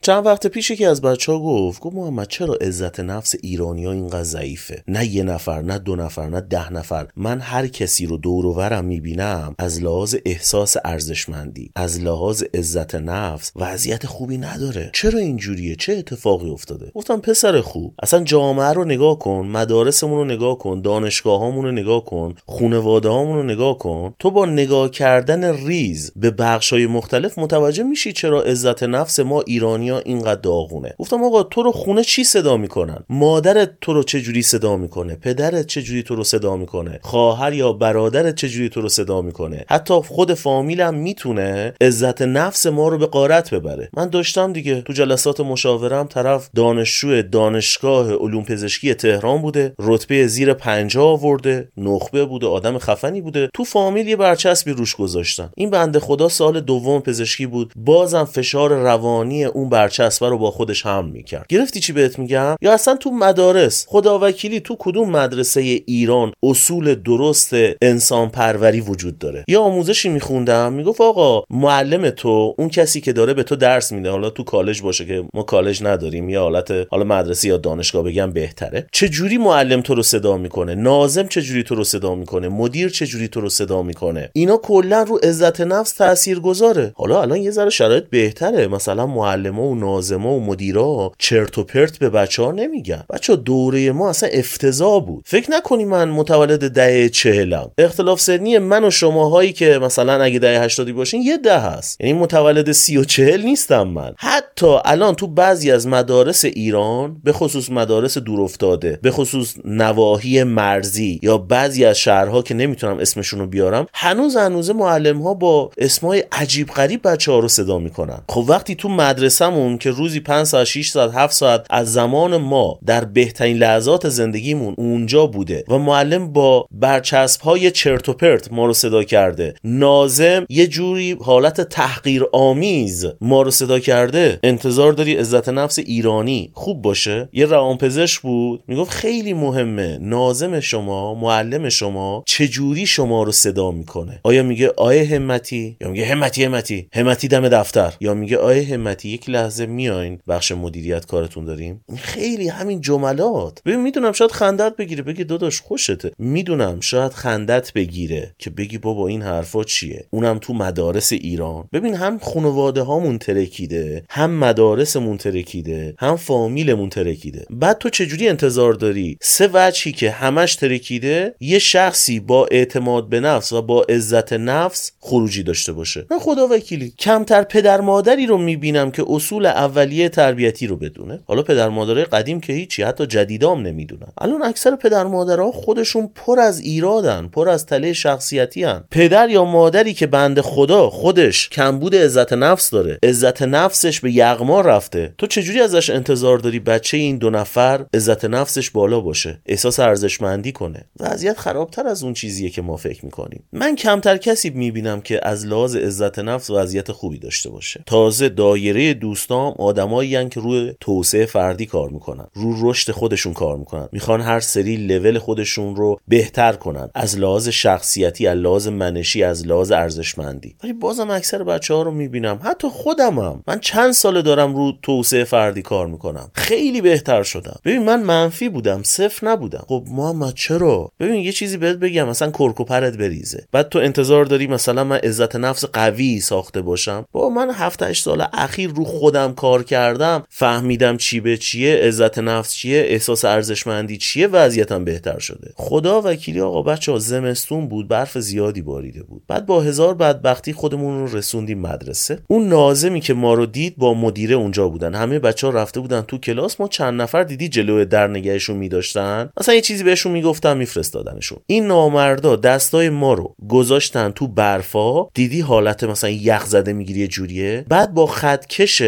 چند وقت پیش یکی از بچه‌ها گفت محمد چرا عزت نفس ایرانی‌ها اینقدر ضعیفه؟ نه یه نفر، نه دو نفر، نه 10 نفر، من هر کسی رو دور و برم میبینم از لحاظ احساس ارزشمندی، از لحاظ عزت نفس وضعیت خوبی نداره. چرا اینجوریه؟ چه اتفاقی افتاده؟ گفتم پسر خوب، اصلا جامعه رو نگاه کن، مدارسمون رو نگاه کن، دانشگاهامون رو نگاه کن، خانواده‌هامون رو نگاه کن. تو با نگاه کردن ریز به بخش‌های مختلف متوجه میشی چرا عزت نفس ما ایرانی‌ها اینقدر داغونه. گفتم آقا تو رو خونه چی صدا میکنن؟ مادرت تو رو چه جوری صدا میکنه؟ پدرت چه جوری تو رو صدا میکنه؟ خواهر یا برادرت چه جوری تو رو صدا میکنه؟ حتی خود فامیلم میتونه عزت نفس ما رو به غارت ببره. من داشتم دیگه تو جلسات مشاورم، طرف دانشجو دانشگاه علوم پزشکی تهران بوده، رتبه زیر 50 آورده، نخبه بوده، آدم خفنی بوده، تو فامیل یه برچسبی روش گذاشتن. این بنده خدا سال دوم پزشکی بود، بازم فشار روانی اون برچسب رو با خودش حمل میکرد. گرفتی چی بهت میگم؟ یا اصلا تو مدارس خداوکیلی تو کدوم مدرسه ایران اصول درست انسان پروری وجود داره؟ یا آموزشی میخوندم میگفت آقا معلم تو، اون کسی که داره به تو درس میده، حالا تو کالج باشه که ما کالج نداریم، یا حالت حالا مدرسه یا دانشگاه بگم بهتره، چه جوری معلم تو رو صدا میکنه، ناظم چه جوری تو رو صدا میکنه، مدیر چه جوری تو رو صدا میکنه، اینا کلا رو عزت نفس تاثیرگذاره. حالا الان یه ذره شرایط بهتره، مثلا معلما و ناظما و مدیرا چرت و پرت به بچه‌ها نمیگن. بچه‌ها دوره ما اصلا افتضاح بود. فکر نکنی من متولد دهه 40م، اختلاف سنی من و شماهایی که مثلا اگه دهه 80 باشین یه ده هست، یعنی متولد 30 و 40 نیستم من. حتی الان تو بعضی از مدارس ایران، به خصوص مدارس دورافتاده، به خصوص نواحی مرزی یا بعضی از شهرها که نمیتونم اسمشون رو بیارم، هنوز معلم‌ها با اسمای عجیب غریب بچه‌ها رو صدا میکنن. خب وقتی تو مدرسه‌مون که روزی 5 ساعت 6 ساعت 7 ساعت از زمان ما در بهترین لحظات زندگیمون اونجا بوده و معلم با برچسب‌های چرت و پرت ما رو صدا کرده، ناظم یه جوری حالت تحقیرآمیز ما رو صدا کرده، انتظار داری عزت نفس ایرانی خوب باشه؟ یه روانپزشک بود میگفت خیلی مهمه ناظم شما، معلم شما چه جوری شما رو صدا میکنه. آیا میگه آیه همتی، یا میگه همتی دم دفتر، یا میگه آیه همتی یک لحظه میاین بخش مدیریت کارتون داریم. خیلی همین جملات. ببین میدونم شاید خندت بگیره، بگی داداش خوشته، میدونم شاید خندت بگیره که بگی بابا این حرفا چیه، اونم تو مدارس ایران. ببین هم خانواده هامون ترکیده، هم مدارسمون ترکیده، هم فامیلمون ترکیده. بعد تو چجوری انتظار داری سه وجهی که همش ترکیده یه شخصی با اعتماد به نفس و با عزت نفس خروجی داشته باشه؟ من خدا وکیلی کمتر پدر مادری رو میبینم که اصول اولیه تربیتی رو بدونه. حالا پدر مادرای قدیم که هیچی، حتی جدیدام نمیدونن. الان اکثر پدر مادرها خودشون پر از ایرادن، پر از تله شخصیتی هن. پدر یا مادری که بنده خدا خودش کمبود عزت نفس داره، عزت نفسش به یغما رفته، تو چجوری ازش انتظار داری بچه این دو نفر عزت نفسش بالا باشه، احساس ارزشمندی کنه؟ وضعیت خرابتر از اون چیزیه که ما فکر میکنیم. من کمتر کسی میبینم که از لحاظ عزت نفس وضعیت خوبی داشته باشه. تازه دایره دوستام آدمایی ان که روی توسعه فردی کار میکنن، رو رشد خودشون کار میکنن، میخوان هر سری لول خودشون رو بهتر کنن، از لحاظ شخصیتی، از لحاظ منشی، از لحاظ ارزشمندی. ولی بازم اکثر بچه‌ها رو میبینم، حتی خودمم، من چند سال دارم رو توسعه فردی کار میکنم، خیلی بهتر شدم. ببین من منفی بودم، صفر نبودم. خب محمد چرا؟ ببین یه چیزی بهت بگم، مثلا کرکوپرت بریزه، بعد تو انتظار داری مثلا من عزت نفس قوی ساخته باشم؟ با من 7-8 سال اخیر رو خودم کار کردم، فهمیدم چی به چیه، عزت نفس چیه، احساس ارزشمندی چیه، وضعیتم بهتر شده. خدا وکیلی آقا بچه‌ها زمستون بود، برف زیادی باریده بود، بعد با هزار بدبختی خودمون رو رسوندیم مدرسه. اون ناظمی که ما رو دید با مدیره اونجا بودن، همه بچه‌ها رفته بودن تو کلاس، ما چند نفر دیدی جلوی در نگهشون می‌داشتن، مثلا یه چیزی بهشون میگفتن میفرستادنشون. این نامردا دستای ما رو گذاشتن تو برفا، دیدی حالت مثلا یخ زده میگیری یه جوریه، بعد با خطکش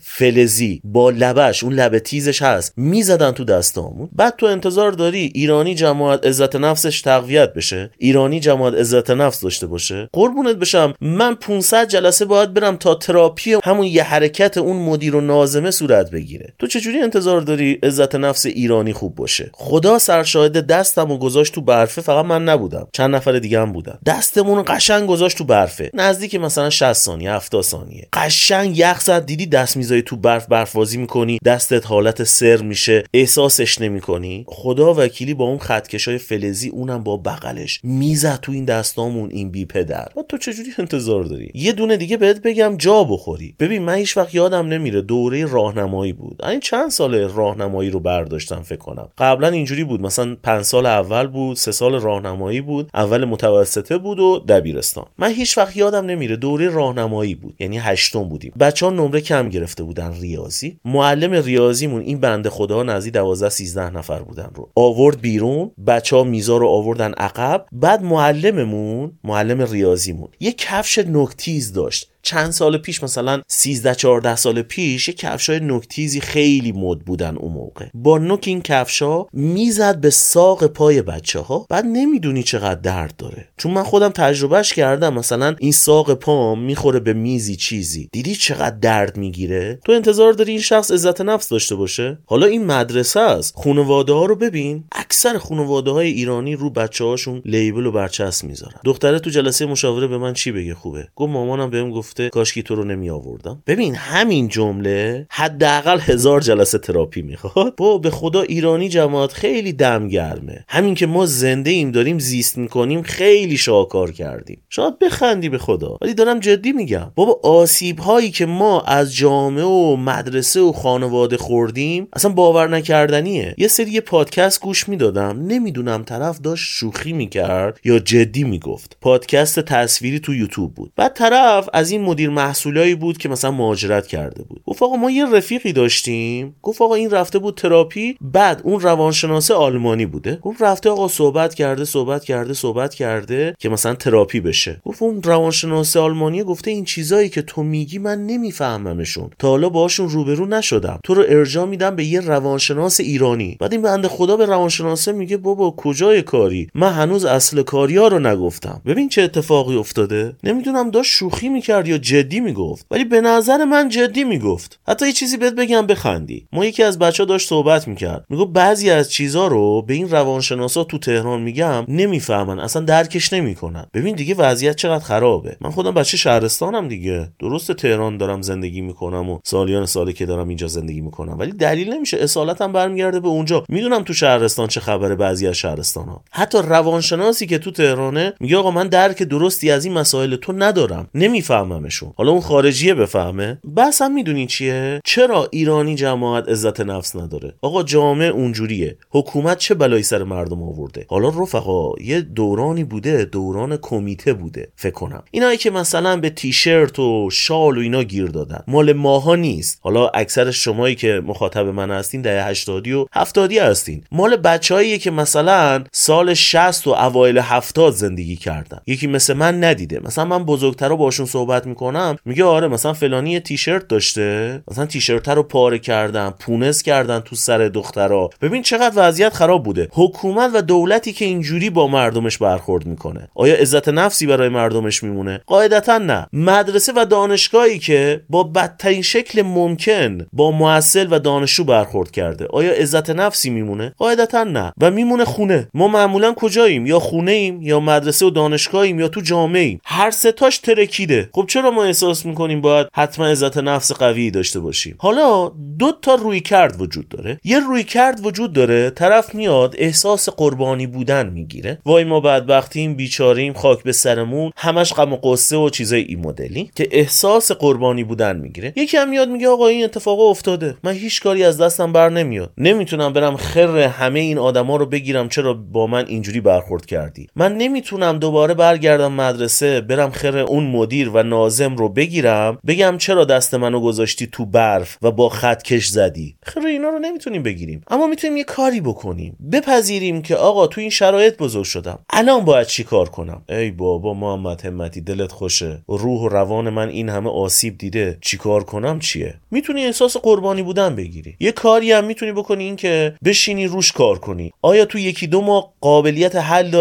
فلزی با لبش، اون لب تیزش هست، میزدن تو دستامون. بعد تو انتظار داری ایرانی جماعت عزت نفسش تقویت بشه، ایرانی جماعت عزت نفس داشته باشه؟ قربونت بشم من 500 جلسه باید برم تا تراپی همون یه حرکت اون مدیر و ناظمه صورت بگیره. تو چجوری انتظار داری عزت نفس ایرانی خوب باشه؟ خدا سرشاهد دستمو گذاشت تو برفه، فقط من نبودم، چند نفر دیگه هم بودن، دستمون قشنگ گذاشت تو برفه، نزدیک مثلا 60 ثانیه 70 ثانیه قشنگ یخ زد، دیدی دست میذاری تو برف بازی میکنی، دستت حالت سر میشه، احساسش نمیکنی. خدا وکیلی با اون خطکشای فلزی، اونم با بغلش میزد تو این دستامون این بی پدر. و تو چجوری انتظار داری یه دونه دیگه بهت بگم جا بخوری؟ ببین من هیچ وقت یادم نمیره دوره راهنمایی بود، این چند سال راهنمایی رو برداشتم فکر کنم. قبلا اینجوری بود، مثلا 5 سال اول بود، 3 سال راهنمایی بود، اول متوسطه بود و دبیرستان. من هیچ وقت یادم نمیره دوره راهنمایی بود، یعنی 8م بودیم. بچه‌ها نمره کم گرفته بودن ریاضی. معلم ریاضیمون این بنده خدا نزدیک 12 13 نفر بودن رو آورد بیرون، بچه‌ها میزا رو آوردن عقب. بعد معلم ریاضیمون یه کفش نوک‌تیز داشت. چند سال پیش، مثلا 13-14 سال پیش، یه کفشای نوک‌تیزی خیلی مد بودن اون موقع. با نوک این کفشا میزد به ساق پای بچه‌ها. بعد نمیدونی چقدر درد داره، چون من خودم تجربهش کردم. مثلا این ساق پام میخوره به میزی چیزی، دیدی چقدر درد میگیره؟ تو انتظار داری این شخص عزت نفس داشته باشه؟ حالا این مدرسه است. خانواده ها رو ببین، اکثر خانواده های ایرانی رو بچه‌هاشون لیبل و برچسب میذارن. دختره تو جلسه مشاوره به من چی بگه خوبه؟ گفت مامانم بهم گفته کاش کی تو رو نمی آوردم. ببین همین جمله حداقل 1000 جلسه تراپی میخواد. به خدا ایرانی جماعت خیلی دم گرمه. همین که ما زنده ایم داریم زیست میکنیم خیلی شاکار کردیم. شاید بخندی به خدا، ولی دارم جدی میگم. بابا آسیب هایی که ما از جامعه و مدرسه و خانواده خوردیم اصلا باور نکردنیه. یه سری پادکست گوش میدادم، نمیدونم طرف داشت شوخی میکرد یا جدی میگفت. پادکست تصویری تو یوتیوب بود. بعد طرف از این مدیر محصولایی بود که مثلا مهاجرت کرده بود. گفت آقا ما یه رفیقی داشتیم، گفت آقا این رفته بود تراپی، بعد اون روانشناس آلمانی بوده، گفت رفته آقا صحبت کرده که مثلا تراپی بشه. گفت اون روانشناس آلمانی گفته این چیزایی که تو میگی من نمیفهممشون، تا حالا باهاشون روبرو نشدم، تو رو ارجاع میدم به یه روانشناس ایرانی. بعد این بنده خدا به روانشناسه میگه بابا کجای کاری، من هنوز اصل کاریا رو نگفتم. ببین چه اتفاقی افتاده. نمیدونم داشت شوخی میکرد یا جدی میگفت، ولی به نظر من جدی میگفت. حتی یه چیزی بهت بگم بخندی. ما یکی از بچه‌ها داشت صحبت میکرد، میگفت بعضی از چیزا رو به این روانشناسا تو تهران میگم نمیفهمن، اصلا درکش نمیکنن. ببین دیگه وضعیت چقدر خرابه. من خودم بچه شهرستانم دیگه، درسته تهران دارم زندگی میکنم و سالیان ساله که دارم اینجا زندگی میکنم، ولی دلیل نمیشه اصالتم برمیگرده به اونجا. میدونم تو شهرستان چه خبره، بعضی از شهرستان‌ها. حتی روانشناسی که تو تهرانه میگه آقا من درک درستی از این مسائل تو ندارم، نمیفهممشون. حالا اون خارجیه بفهمه. بس هم میدونی چیه؟ چرا ایرانی جماعت عزت نفس نداره؟ آقا جامعه اونجوریه، حکومت چه بلایی سر مردم آورده. حالا رفقا یه دورانی بوده، دوران کمیته بوده فکر کنم، اینایی که مثلا به تیشرت و شال و اینا گیر دادن، مال ماها نیست. حالا اکثر شمایی که مخاطب من هستین دهه 80 و 70 هستین، مال بچه‌ایه که مثلا سال 60 و اوایل 70 زندگی کردن. یکی مثل من ندیده. مثلا من بزرگترا باشون صحبت میکنم، میگه آره مثلا فلانی یه تیشرت داشته، مثلا تیشرت رو پاره کردن، پونس کردن تو سر دخترا. ببین چقدر وضعیت خراب بوده. حکومت و دولتی که اینجوری با مردمش برخورد میکنه، آیا عزت نفسی برای مردمش میمونه؟ قاعدتا نه. مدرسه و دانشگاهی که با بدترین شکل ممکن با معسل و دانشجو برخورد کرده، آیا عزت نفسی میمونه؟ قاعدتا نه. و میمونه خونه. ما معمولا کجاییم؟ یا خونه ایم، یا مدرسه و دانشگاهیم، یا تو جامعه ایم. هر سه تاش ترکیده. خب چرا ما احساس میکنیم باید حتما عزت نفس قوی داشته باشیم؟ حالا دو تا رویکرد وجود داره. یه رویکرد وجود داره، طرف میاد احساس قربانی بودن میگیره، وای ما بدبختیم، بیچاریم، خاک به سرمون، همش غم و غصه و چیزای این مدلی، که احساس قربانی بودن میگیره. یکی هم میاد میگه آقا این اتفاق افتاده، من هیچ کاری از دستم بر نمیاد، نمیتونم برم خر همه این آدما رو بگیرم چرا با من اینجوری برخورد کردی، من نمیتونم دوباره برگردم مدرسه برم خر اون مدیر و ناظم رو بگیرم بگم چرا دست منو گذاشتی تو برف و با خط کش زدی. خیر اینا رو نمیتونیم بگیریم، اما میتونیم یه کاری بکنیم، بپذیریم که آقا تو این شرایط بزرگ شدم، الان باید چی کار کنم. ای بابا محمد همتی دلت خوشه، روح و روان من این همه آسیب دیده، چی کار کنم چیه؟ میتونی احساس قربانی بودن بگیری. یه کاری هم میتونی بکنی، این که بشینی روش کار کنی. آیا تو 1-2 ماه قابلیت حل داره؟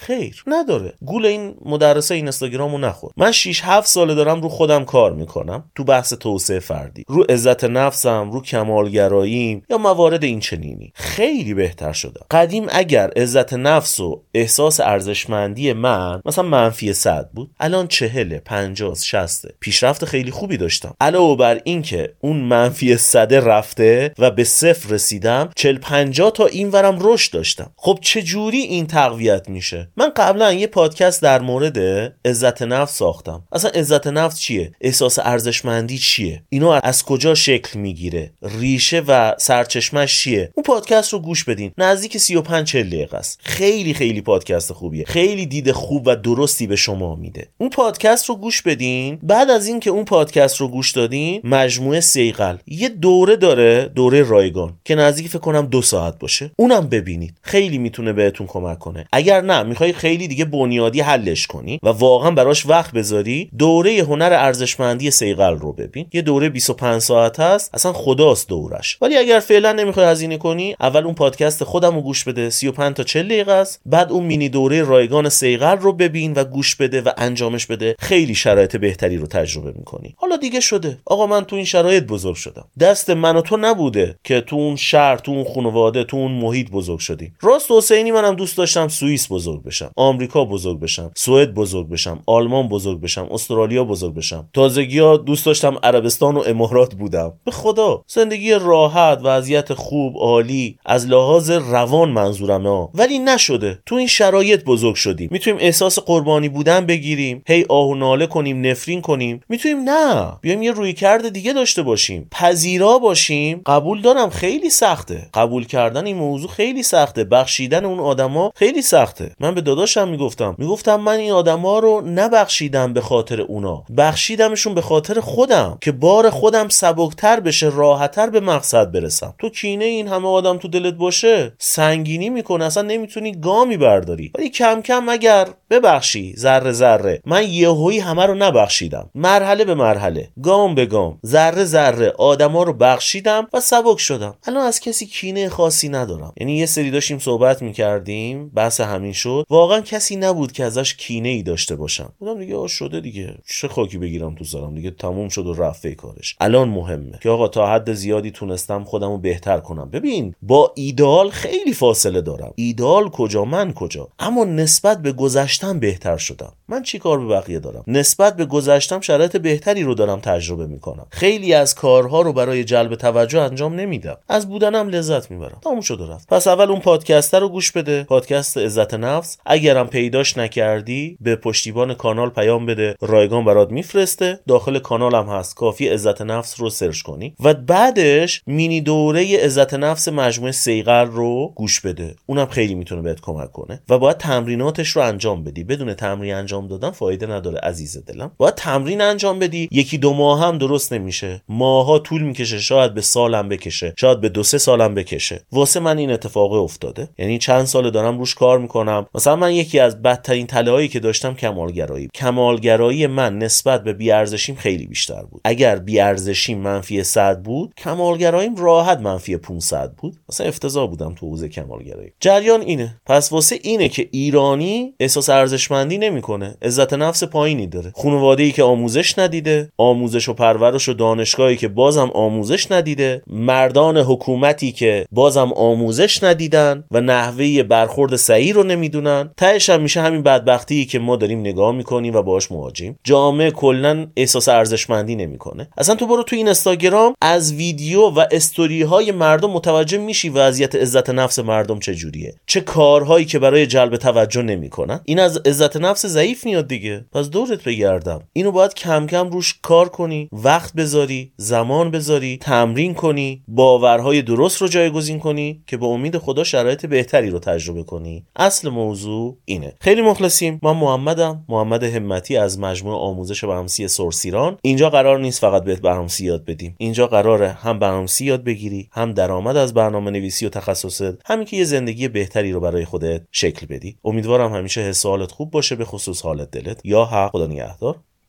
خیر نداره. گول این مدرسه اینستاگرامو نخور. من 6-7 ساله دارم رو خودم کار میکنم، تو بحث توسعه فردی، رو عزت نفسم، رو کمالگراییم یا موارد این چنینی. خیلی بهتر شدم. قدیم اگر عزت نفس و احساس ارزشمندی من مثلا منفی 100 بود، الان 40 50 60 پیشرفت خیلی خوبی داشتم. علاوه بر این که اون منفی 100 رفته و به 0 رسیدم، 40-50 تا اینورم رشد داشتم. خب چه جوری این تقویت میشه؟ من قبلا یه پادکست در مورد عزت نفس ساختم. اصلا عزت نفس چیه؟ احساس ارزشمندی چیه؟ اینا از کجا شکل میگیره؟ ریشه و سرچشمش چیه؟ اون پادکست رو گوش بدین. نزدیک 35-40 دقیقه است. خیلی خیلی پادکست خوبیه. خیلی دید خوب و درستی به شما میده. اون پادکست رو گوش بدین. بعد از این که اون پادکست رو گوش دادین، مجموعه صیقل یه دوره داره، دوره رایگان، که نزدیک فکر کنم 2 ساعت باشه. اونم ببینید. خیلی میتونه بهتون کمک کنه. اگر نه میخوای خیلی دیگه بنیادی حلش کنی و واقعا براش وقت بذاری، دوره هنر ارزشمندی صیقل رو ببین. یه دوره 25 ساعت هست، اصلا خداست دورش. ولی اگر فعلا نمیخوای هزینه کنی، اول اون پادکست خودم رو گوش بده، 35 تا 40 دقیقه است. بعد اون مینی دوره رایگان صیقل رو ببین و گوش بده و انجامش بده. خیلی شرایط بهتری رو تجربه میکنی. حالا دیگه شده. آقا من تو این شرایط بزرگ شدم. دست من و تو نبوده که تو اون شهر، تو اون خانواده، تو اون محیط بزرگ شدی. راست حسینی منم دوست داشتم سوئیس بزرگ بشم، آمریکا بزرگ بشم، سوئد بزرگ بشم، آلمان بزرگ بشم، استرالیا بزرگ بشم. تازگی‌ها دوست داشتم عربستان و امارات بودم. به خدا زندگی راحت، وضعیت خوب، عالی از لحاظ روان منظورمه، ولی نشده. تو این شرایط بزرگ شدیم. میتونیم احساس قربانی بودن بگیریم، هی آه و ناله کنیم، نفرین کنیم. میتونیم نه، بیایم یه رویکرد دیگه داشته باشیم، پذیرا باشیم. قبول دارم خیلی سخته. قبول کردن این موضوع خیلی سخته. بخشیدن اون آدما خیلی سخته. من به داداشم میگفتم من این آدما رو نبخشیدم به خاطر اونا، بخشیدمشون به خاطر خودم که بار خودم سبکتر بشه، راحت‌تر به مقصد برسم. تو کینه این همه آدم تو دلت باشه سنگینی میکنه، اصلا نمیتونی گامی برداری. ولی کم کم اگر ببخشی، ذره ذره. من یهویی همه رو نبخشیدم، مرحله به مرحله، گام به گام، ذره ذره آدما رو بخشیدم و سبک شدم. الان از کسی کینه خاصی ندارم. یعنی یه سری داشتیم صحبت میکردیم، بحث همین شد، واقعا کسی نبود که ازش کینه ای داشته باشم. بودم دیگه شده دیگه، چه خاکی بگیرم تو سرم دیگه، تموم شد و رفت کارش. الان مهمه که آقا تا حد زیادی تونستم خودمو بهتر کنم. ببین با ایدئال خیلی فاصله دارم. ایدئال کجا، من کجا، اما نسبت به گذشتم بهتر شدم. من چی کار به بقیه دارم؟ نسبت به گذشتم شرایط بهتری رو دارم تجربه میکنم. خیلی از کارها رو برای جلب توجه انجام نمیدم، از بودنم لذت میبرم. تموم شد و رفت. پس اول اون پادکست رو گوش بده، پادکست عزت نفس. اگرم پیداش نکردی به پشتیبان کانال پیام بده، رایگان برات میفرسته. داخل کانالم هست، کافی عزت نفس رو سرچ کنی و بعدش مینی دوره عزت نفس مجموعه صیقل رو گوش بده. اونم خیلی میتونه بهت کمک کنه و باید تمریناتش رو انجام بدی. بدون تمرین انجام دادن فایده نداره عزیز دلم. باید تمرین انجام بدی. 1-2 ماه هم درست نمیشه، ماها طول میکشه، شاید به سالم بکشه، شاید به 2-3 سالم بکشه. واسه من این اتفاق افتاده. یعنی چند سال دارم روش کار میکنم. مثلا من یکی از بدترین تلهایی که داشتم کمالگرایی من نسبت به بی‌ارزشیم خیلی بیشتر بود. اگر بی‌ارزشیم منفی 100 بود، کمالگراییم راحت منفی 500 بود. مثلا افتضاح بودم تو حوزه کمالگرایی. جریان اینه. پس واسه اینه که ایرانی احساس ارزشمندی نمیکنه، عزت نفس پایینی داره. خانواده‌ای که آموزش ندیده، آموزش و پرورش و دانشگاهی که بازم آموزش ندیده، مردان حکومتی که بازم آموزش ندیدن و نحوه برخورد صحیح رو نمیدونن. تهش هم میشه همین بدبختی که ما داریم نگاه میکنیم و باهاش مواجهیم. جامعه کلا احساس ارزشمندی نمیکنه. اصلا تو برو تو اینستاگرام از ویدیو و استوری های مردم متوجه میشی وضعیت عزت نفس مردم چجوریه، چه کارهایی که برای جلب توجه نمیکنن. این از عزت نفس ضعیف میاد دیگه. پس دورت بگردم. اینو باید کم کم روش کار کنی، وقت بذاری، زمان بذاری، تمرین کنی، باورهای درست رو جایگزین کنی که به امید خدا شرایط بهتری رو تجربه کنی. اصل موضوع اینه. خیلی مخلصیم. من محمدم، محمد همتی از مجموعه آموزش برنامه‌نویسی سورس ایران. اینجا قرار نیست فقط بهت برنامه‌نویسی یاد بدیم. اینجا قراره هم برنامه‌نویسی یاد بگیری، هم درآمد از برنامه‌نویسی و تخصصت، همین که یه زندگی بهتری رو برای خودت شکل بدی. امیدوارم همیشه حس و حالت خوب باشه، به خصوص حالت دلت. یا حق. خدا نگهدار.